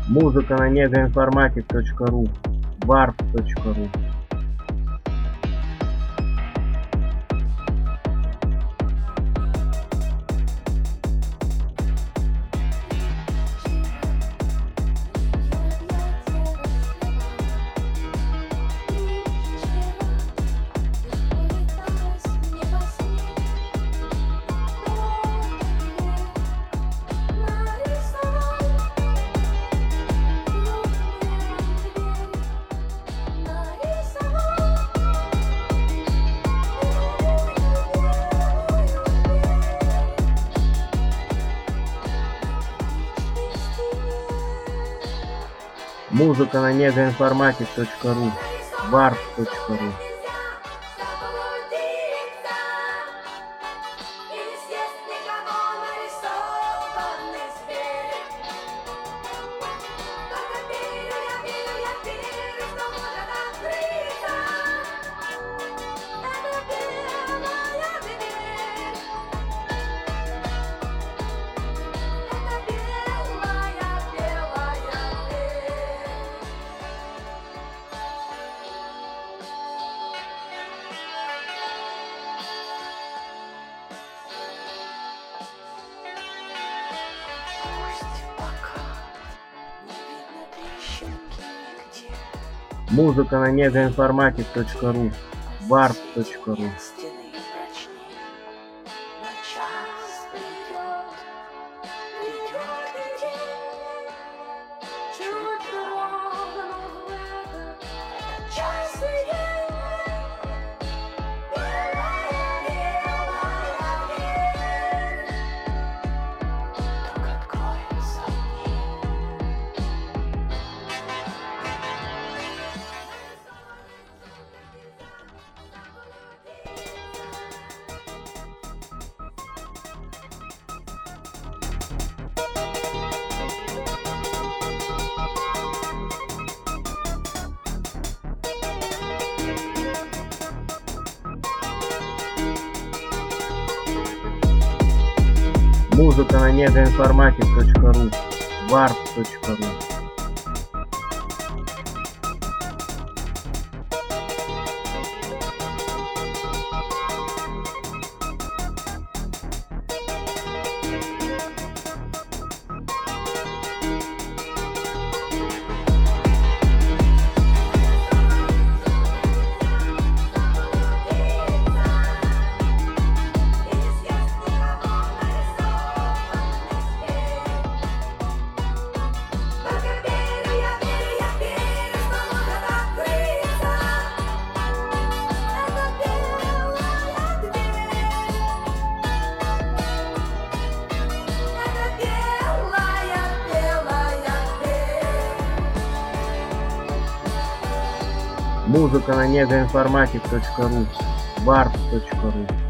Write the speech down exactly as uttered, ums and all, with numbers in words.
Музыка на негоинформатик точка ру, варп точка ру. Музыка на негоинформатик точка ру, варп точка ру. Музыка на негоинформатик точка ру, варп точка ру. Музыка на негоинформатик точка ру, варп точка ру. Музыка на негоинформатик точка ру, варп точка ру.